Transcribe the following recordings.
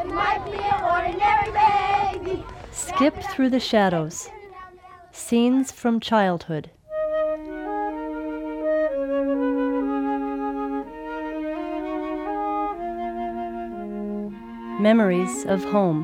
might be an ordinary baby. Skip through the shadows. Scenes from childhood. Memories of home.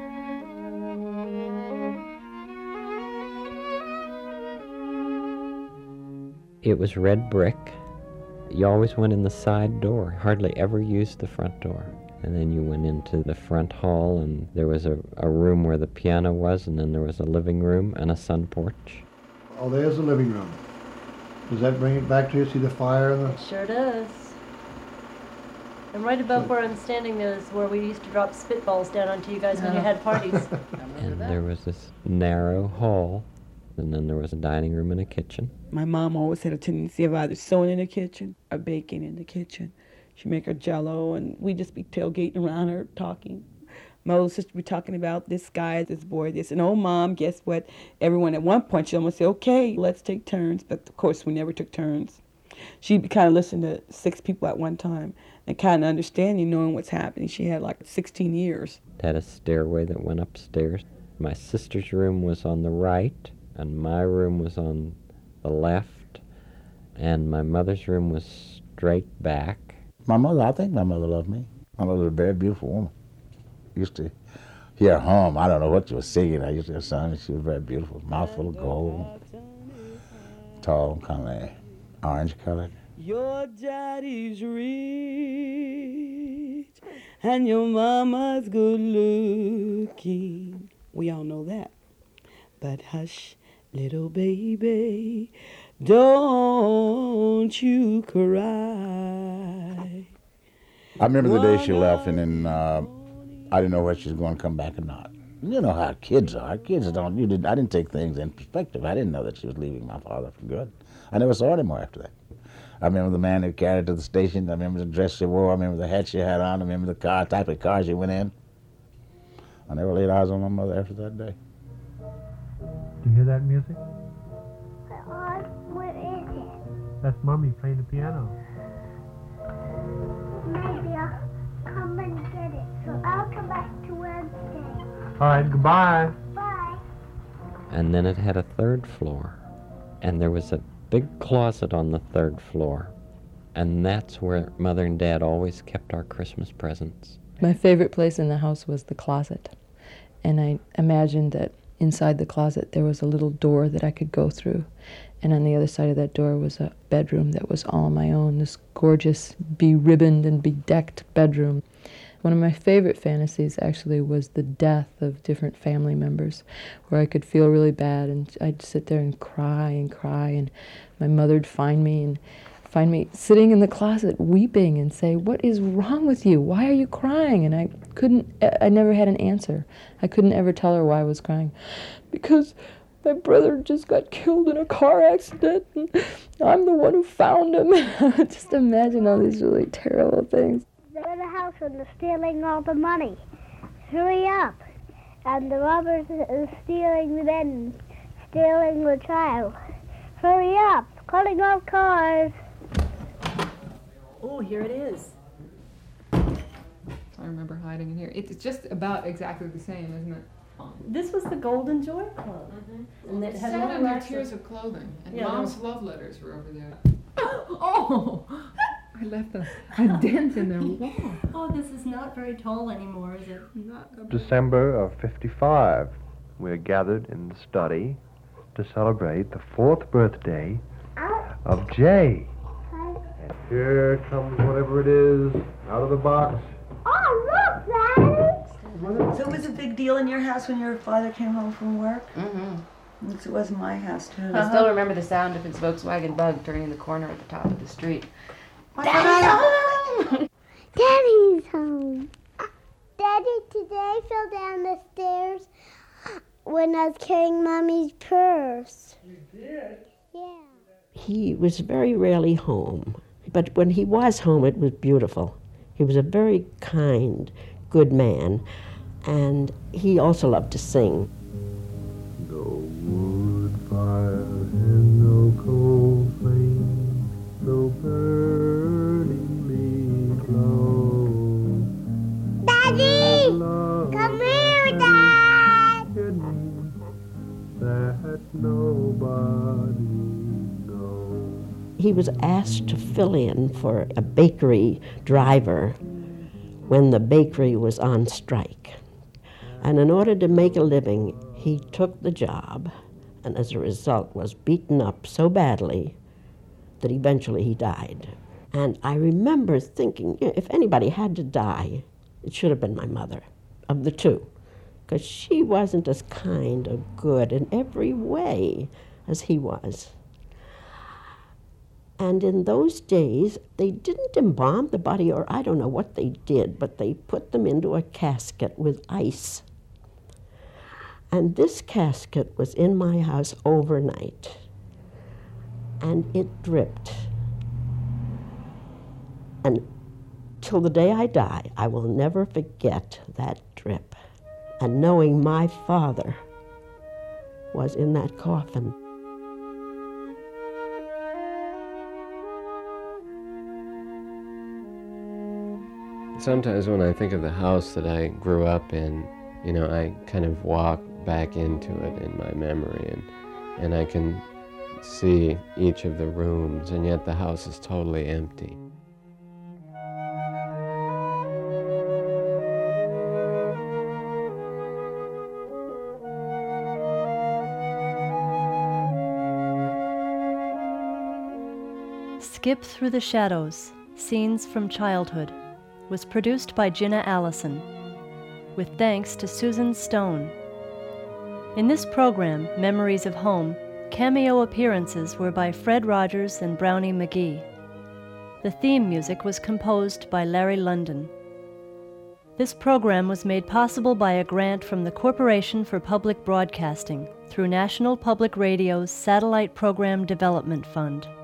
It was red brick. You always went in the side door, hardly ever used the front door. And then you went into the front hall, and there was a room where the piano was, and then there was a living room and a sun porch. Oh, there's the living room. Does that bring it back to you? See the fire and the... It sure does. And right above where I'm standing there is where we used to drop spitballs down onto you guys when you had parties. And there was this narrow hall, and then there was a dining room and a kitchen. My mom always had a tendency of either sewing in the kitchen or baking in the kitchen. She'd make her Jell-O, and we'd just be tailgating around her talking. My older sister would be talking about this guy, this boy, this. And, oh, Mom, guess what? Everyone at one point, she'd almost say, okay, let's take turns. But, of course, we never took turns. She'd kind of listen to 6 people at one time and kind of understanding, knowing what's happening. She had, like, 16 years. It had a stairway that went upstairs. My sister's room was on the right, and my room was on the left, and my mother's room was straight back. I think my mother loved me. My mother was a very beautiful woman. Used to hear her hum. I don't know what she was singing. I used to hear song. She was very beautiful. Mouth full of gold. Tall, kind of orange colored. Your daddy's rich and your mama's good looking. We all know that. But hush, little baby, don't you cry. I remember the day she left, and then I didn't know whether she was going to come back or not. You know how kids are. Kids don't. I didn't take things in perspective. I didn't know that she was leaving my father for good. I never saw her anymore after that. I remember the man who carried her to the station. I remember the dress she wore. I remember the hat she had on. I remember the type of car she went in. I never laid eyes on my mother after that day. Do you hear that music? What is it? That's Mommy playing the piano. Maybe I'll come and get it. So I'll come back to Wednesday. All right, goodbye. Bye. And then it had a third floor, and there was a big closet on the third floor, and that's where Mother and Dad always kept our Christmas presents. My favorite place in the house was the closet, and I imagined that inside the closet there was a little door that I could go through, and on the other side of that door was a bedroom that was all my own, this gorgeous, be-ribboned and bedecked bedroom. One of my favorite fantasies actually was the death of different family members, where I could feel really bad and I'd sit there and cry, and my mother'd find me sitting in the closet weeping and say, "What is wrong with you? Why are you crying?" And I never had an answer. I couldn't ever tell her why I was crying. Because my brother just got killed in a car accident, and I'm the one who found him. Just imagine all these really terrible things. They're in the house and they're stealing all the money. Hurry up. And the robbers are stealing the men, stealing the child. Hurry up. Calling all cars. Oh, here it is. I remember hiding in here. It's just about exactly the same, isn't it? This was the Golden Joy Club. Mm-hmm. And it had Set all on your lots tiers of clothing. And Yeah, Mom's love letters were over there. Oh! I left a dent in the wall. Oh, this is not very tall anymore, is it? December of '55, we're gathered in the study to celebrate the 4th birthday of Jay. And here comes whatever it is out of the box. Oh, look, Daddy! So it was a big deal in your house when your father came home from work? Mm-hmm. It was in my house, too. I still remember the sound of his Volkswagen Bug turning the corner at the top of the street. Daddy's home! Daddy's home. Daddy today fell down the stairs when I was carrying Mommy's purse. You did? Yeah. He was very rarely home, but when he was home, it was beautiful. He was a very kind, good man, and he also loved to sing. No wood fire and no coal flame, no burning leaf glow. Daddy! nobody knows. He was asked to fill in for a bakery driver when the bakery was on strike. And in order to make a living, he took the job, and as a result was beaten up so badly that eventually he died. And I remember thinking, if anybody had to die, it should have been my mother, of the two, because she wasn't as kind of good in every way as he was. And in those days, they didn't embalm the body, or I don't know what they did, but they put them into a casket with ice. And this casket was in my house overnight, and it dripped. And till the day I die, I will never forget that drip. And knowing my father was in that coffin. Sometimes when I think of the house that I grew up in, I kind of walk back into it in my memory, and I can see each of the rooms, and yet the house is totally empty. Skip Through the Shadows, Scenes from Childhood was produced by Ginna Allison, with thanks to Susan Stone. In this program, Memories of Home, cameo appearances were by Fred Rogers and Brownie McGee. The theme music was composed by Larry London. This program was made possible by a grant from the Corporation for Public Broadcasting through National Public Radio's Satellite Program Development Fund.